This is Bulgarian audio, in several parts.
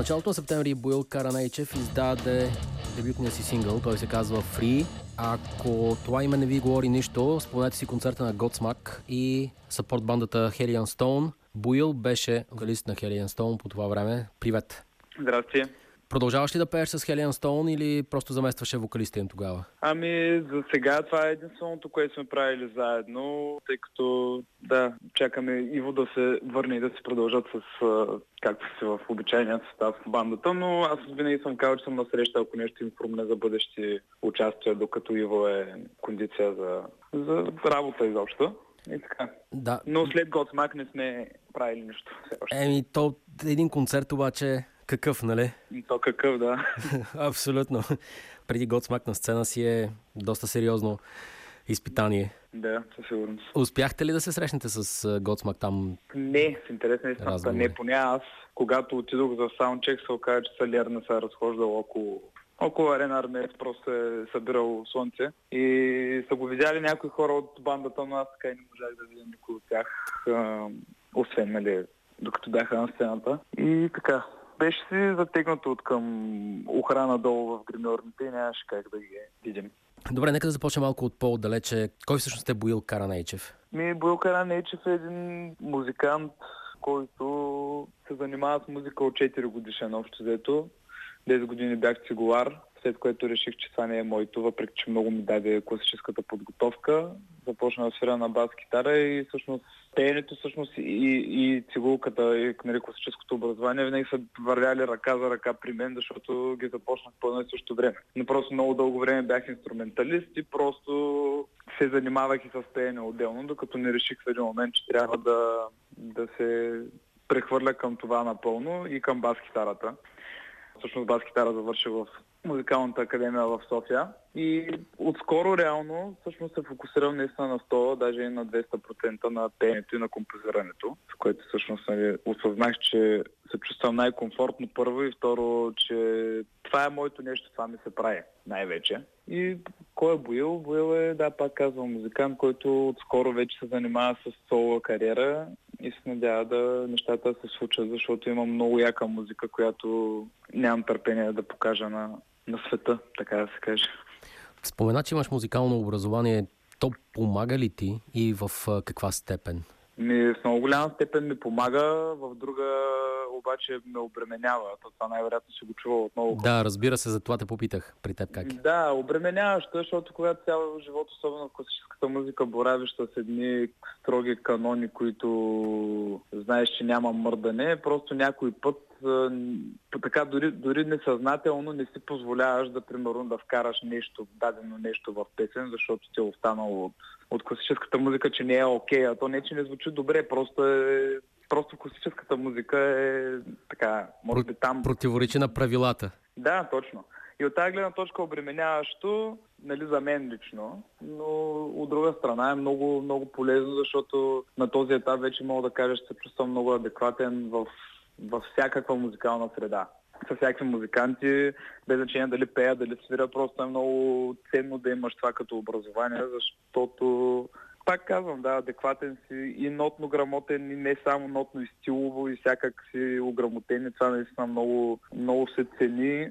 началото на септември Боил Каранейчев издаде дебютния си сингъл, той се казва Free. Ако това име не ви говори нищо, спомнете си концерта на Godsmack и съпорт бандата Hellion Stone. Боил беше вокалист на Hellion Stone по това време. Привет! Здрасти! Продължаваш ли да пееш с Hellion Stone или просто заместваше вокалиста им тогава? Ами, за сега това е единственото, което сме правили заедно, тъй като чакаме Иво да се върне и да се продължат с както си в обичайния състав в бандата, но аз винаги съм казал, че съм насреща, ако нещо им хрумне за бъдещи участия, докато Иво е кондиция за работа изобщо. И така. Да. Но след Godsmack не сме правили нищо. То един концерт обаче какъв, нали? То какъв, да. Абсолютно. Преди Godsmack на сцена си е доста сериозно изпитание. Да, със сигурност. Успяхте ли да се срещнете с Godsmack там? Не, с интересна истината. Не, поне аз, когато отидох за саундчек, се оказа, че Салиер не се е разхождал около Арена Армеец, просто се събирал слънце. И са го видяли някои хора от бандата, но аз така и не можах да видя никой от тях, освен, нали, докато бяха на сцената. И така. Беше си затегнато от към охрана долу в гримьорните и нямаше как да ги видим. Добре, нека да започнем малко от по-отдалече. Кой всъщност е Боил Каранейчев? Боил Каранейчев е един музикант, който се занимава с музика от 4 годишен общо взето. 10 години бях цигулар, след което реших, че това не е моето, въпреки че много ми даде класическата подготовка. Започна да свиря на бас-китара и всъщност пеенето и цигулката и класическото образование винаги са вървяли ръка за ръка при мен, защото ги започнах по едно и също време. Но просто много дълго време бях инструменталист и просто се занимавах и с пеене отделно, докато не реших в един момент, че трябва да се прехвърля към това напълно и към бас-китарата. Всъщност бас-китара завърших в Музикалната академия в София и отскоро реално всъщност се фокусирам наистина на 100, даже и на 200% на пеенето и на композирането, с което всъщност осъзнах, че се чувствам най-комфортно първо и второ, че това е моето нещо, това ми се прави най-вече. И кой е Боил? Боил е, пак казвам, музикант, който отскоро вече се занимава с соло кариера и се надява нещата се случат, защото има много яка музика, която нямам търпение да покажа на света, така да се каже. Спомена, че имаш музикално образование. То помага ли ти и в каква степен? В много голяма степен ми помага, в друга обаче ме обременява. Това най-вероятно си го чува отново. Да, разбира се, за това те попитах при теб как е. Да, обременяващо, защото когато цял живот, особено в класическата музика, боравиш с едни строги канони, които знаеш, че няма мърдане, просто някой път така дори несъзнателно не си позволяваш да, примерно, да вкараш дадено нещо в песен, защото ти е останало от класическата музика, че не е окей, а то не, че не звучи добре, просто класическата музика е така, може би там... Противоречи на правилата. Да, точно. И от тази гледна точка обременяващо, нали, за мен лично, но от друга страна е много, много полезно, защото на този етап вече мога да кажа, че се чувствам много адекватен във всякаква музикална среда. С всякакви музиканти, без значение дали пея, дали свиря, просто е много ценно да имаш това като образование, защото, пак казвам, адекватен си и нотно грамотен, и не само нотно и стилово, и всякак си ограмотен, и това наистина много, много се цени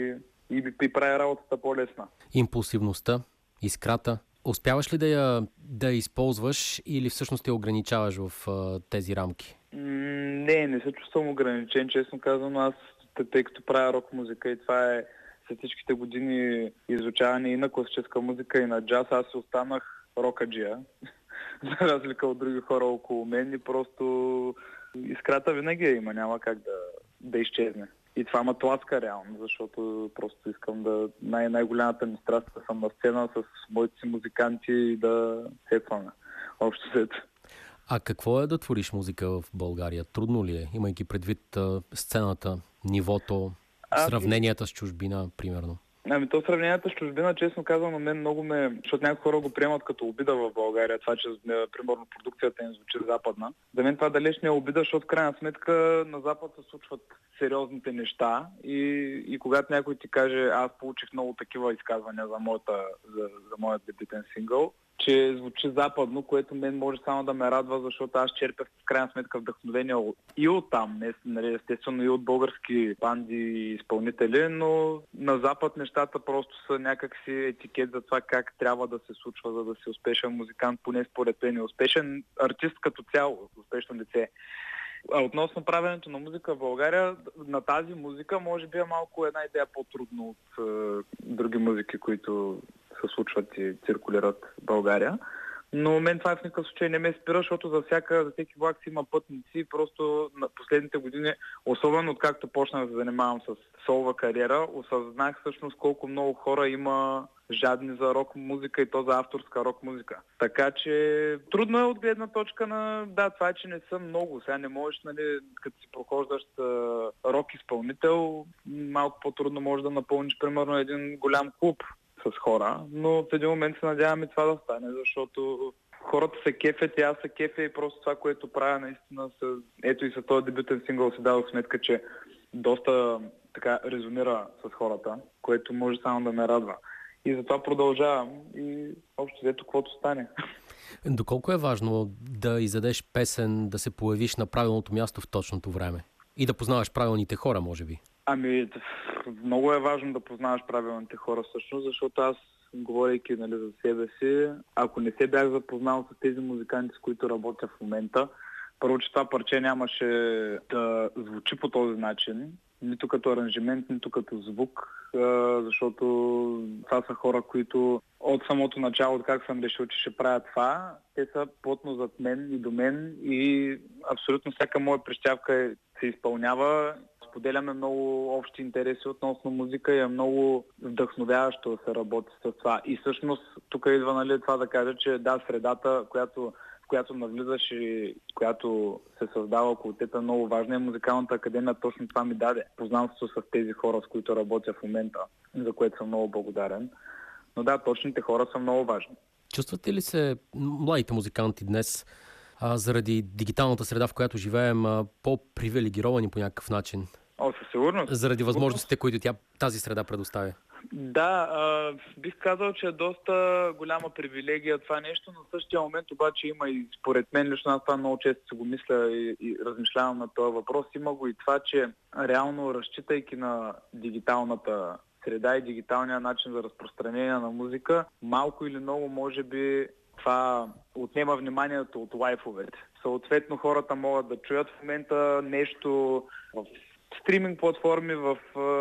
и прави работата по-лесна. Импулсивността, искрата, успяваш ли да я използваш или всъщност те ограничаваш в тези рамки? Не се чувствам ограничен, честно казвам. Аз, тъй като правя рок музика и това е след всичките години изучаване и на класическа музика, и на джаз, аз си останах рокаджия, за разлика от други хора около мен, и просто искрата винаги има, няма как да изчезне. И това ме тласка реално, защото просто искам най-голямата ми страст да съм на сцена с моите си музиканти и да сетваме общо след. А какво е да твориш музика в България? Трудно ли е, имайки предвид сцената, нивото, сравненията с чужбина, примерно? То сравненията с чужбина, честно казвам, на мен много защото някои хора го приемат като обида в България, това, че, примерно, продукцията им звучи западна. За мен това далеч не е обида, защото в крайна сметка на Запад се случват сериозните неща и когато някой ти каже, аз получих много такива изказвания за моят дебютен сингъл, че звучи западно, което мен може само да ме радва, защото аз черпя в крайна сметка вдъхновение и от там, нали, естествено и от български банди и изпълнители, но на Запад нещата просто са някакси етикет за това как трябва да се случва, за да си успешен музикант, поне според мен, успешен артист като цяло, успешно лице. А относно правенето на музика в България, на тази музика може би е малко една идея по-трудно от други музики, които се случват и циркулират в България. Но мен това в никакъв случай не ме спира, защото за всеки влак си има пътници. Просто на последните години, особено откакто почнах да се занимавам с солова кариера, осъзнах всъщност колко много хора има жадни за рок музика и то за авторска рок музика. Така че трудно е от гледна точка на... Да, това е, че не са много. Сега не можеш, нали, като си прохождащ рок изпълнител, малко по-трудно можеш да напълниш, примерно, един голям клуб с хора, но в един момент се надяваме това да стане, защото хората се кефят и аз се кефя и просто това, което правя наистина ето и с този дебютен сингъл си дадох сметка, че доста така резонира с хората, което може само да ме радва. И затова продължавам и общо взето каквото стане. Доколко е важно да издадеш песен, да се появиш на правилното място в точното време и да познаваш правилните хора, може би? Ами, много е важно да познаваш правилните хора всъщност, защото аз, говорейки, нали, за себе си, ако не се бях запознал с тези музиканти, с които работя в момента, първо, че това парче нямаше да звучи по този начин, нито като аранжимент, нито като звук, защото това са хора, които от самото начало, от как съм решил, че ще правя това, те са плътно зад мен и до мен и абсолютно всяка моя прищявка се изпълнява. Споделяме много общи интереси относно музика и е много вдъхновяващо да се работи с това. И всъщност тук идва, нали, това да кажа, че да, средата, в която навлизаш и която се създава около теб е много важна. И Музикалната академия точно това ми даде. Познанство с тези хора, с които работя в момента, за което съм много благодарен. Но да, точните хора са много важни. Чувствате ли се младите музиканти днес заради дигиталната среда, в която живеем, по-привилегировани по някакъв начин? Със сигурност. Заради възможностите, които тази среда предоставя? Да, бих казал, че е доста голяма привилегия това нещо, но в същия момент обаче има и според мен, лично аз това много често си го мисля и размишлявам на този въпрос, има го и това, че реално разчитайки на дигиталната среда и дигиталния начин за разпространение на музика, малко или много може би това отнема вниманието от лайфовете. Съответно хората могат да чуят в момента нещо в стриминг платформи, в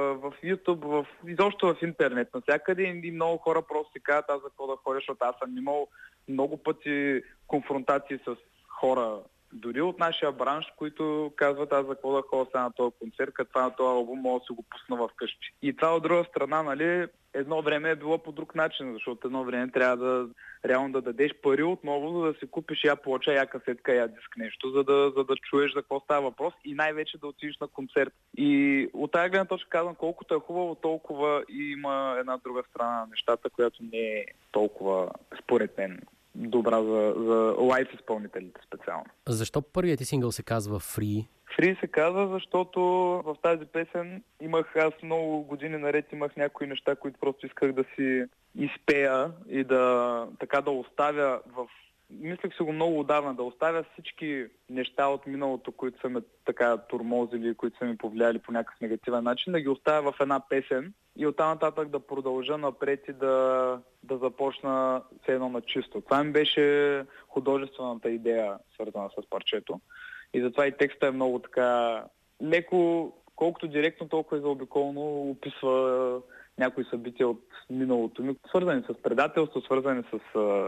YouTube, изобщо в интернет, навсякъде и много хора просто си казват аз за какво да ходя, защото аз съм имал много пъти конфронтации с хора, дори от нашия бранш, които казват аз за какво да ходя сега на този концерт, като това на този албум мога да си го пусна в къщи. И това от друга страна, нали, едно време е било по друг начин, защото едно време трябва да реално да дадеш пари отново, за да си купиш я плоча, я касетка, я диск нещо, за да чуеш за какво става въпрос и най-вече да отидеш на концерт. И от тази гледна точка казвам, колкото е хубаво, толкова и има една друга страна на нещата, която не е толкова, според мен, добра за лайф изпълнителите специално. Защо първият ти сингъл се казва Free? Free се казва, защото в тази песен аз много години наред имах някои неща, които просто исках да си изпея и да оставя Мислех си го много отдавна, да оставя всички неща от миналото, които са ме така турмозили, които са ми повлияли по някакъв негативен начин, да ги оставя в една песен и оттам нататък да продължа напред и да започна все едно на чисто. Това ми беше художествената идея, свързана с парчето. И затова и текста е много така леко, колкото директно, толкова и заобиколно описва някои събития от миналото ми, свързани с предателство, свързани с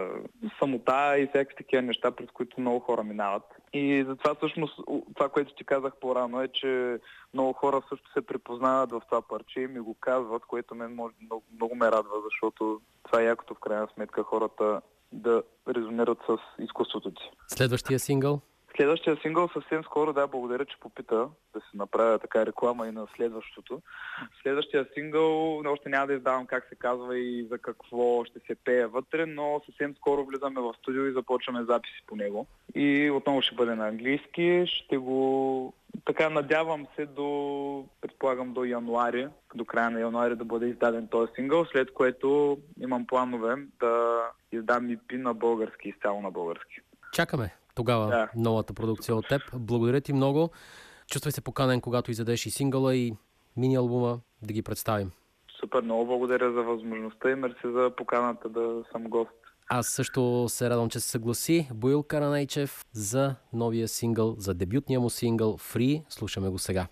самота и всякакви такива неща, през които много хора минават. И затова всъщност това, което ти казах по-рано е, че много хора също се припознават в това парче и ми го казват, което мен много ме радва, защото това е якото в крайна сметка хората да резонират с изкуството ти. Следващия сингъл? Следващия сингъл съвсем скоро, да, благодаря, че попита да се направя така реклама и на следващото. Следващия сингъл, още няма да издавам как се казва и за какво ще се пее вътре, но съвсем скоро влизаме в студио и започваме записи по него. И отново ще бъде на английски, ще го... Така надявам се предполагам до януари, до края на януари да бъде издаден този сингъл, след което имам планове да издам EP на български, изцяло на български. Чакаме тогава новата продукция от теб. Благодаря ти много. Чувствай се поканен, когато издадеш и сингъла, и мини-албума, да ги представим. Супер, много благодаря за възможността и мерси за поканата да съм гост. Аз също се радвам, че се съгласи. Боил Каранайчев за новия сингъл, за дебютния му сингъл Free. Слушаме го сега.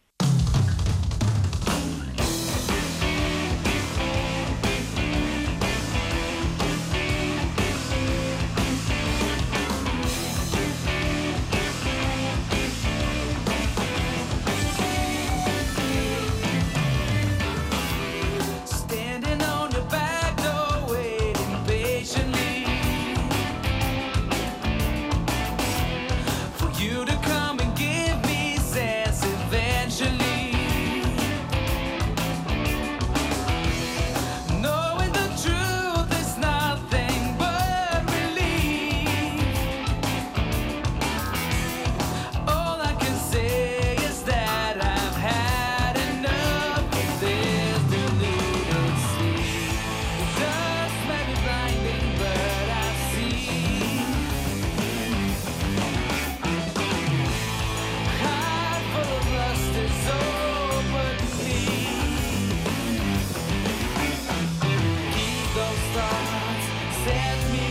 Set me